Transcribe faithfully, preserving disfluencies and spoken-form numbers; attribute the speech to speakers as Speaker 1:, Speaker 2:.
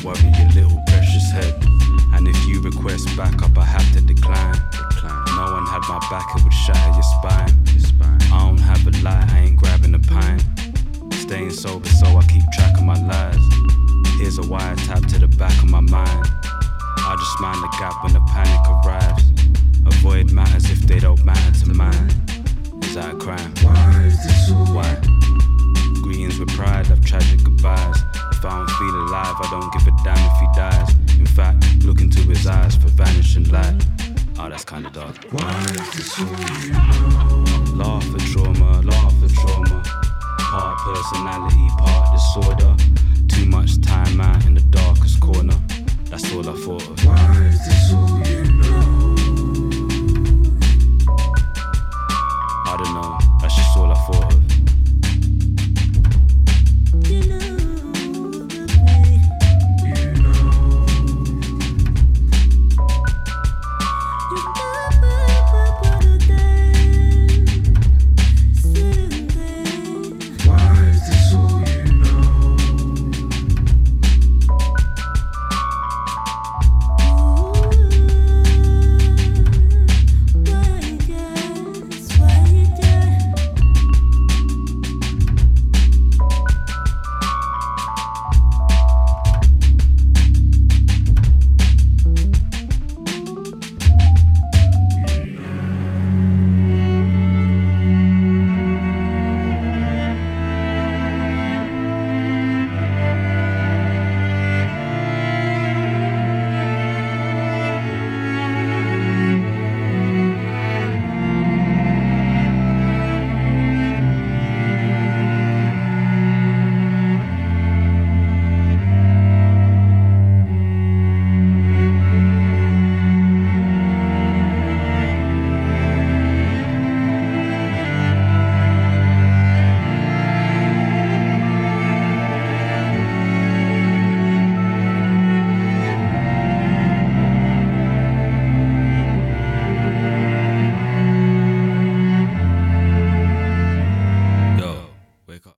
Speaker 1: worry your little precious head. And if you request backup, I have to decline. decline. No one had my back, it would shatter your spine. your spine. I don't have a lie, I ain't grabbing a pint. Staying sober, so I keep track of my lies. Here's a wiretap to the back of my mind. I just mind the gap when the panic arrives. Avoid matters if they don't matter to mine. Is that a crime?
Speaker 2: Why is this so?
Speaker 1: Why? Greetings with pride, I've tragic goodbyes. If I don't feel alive, I don't give a damn if he dies. In fact, look into his eyes for vanishing light. Oh, that's kinda dark.
Speaker 2: Why is this so? You know?
Speaker 1: Laugh at trauma, laugh at trauma. Part personality, part disorder. Too much time out in the darkest corner. That's all I thought of.
Speaker 2: Why is this so?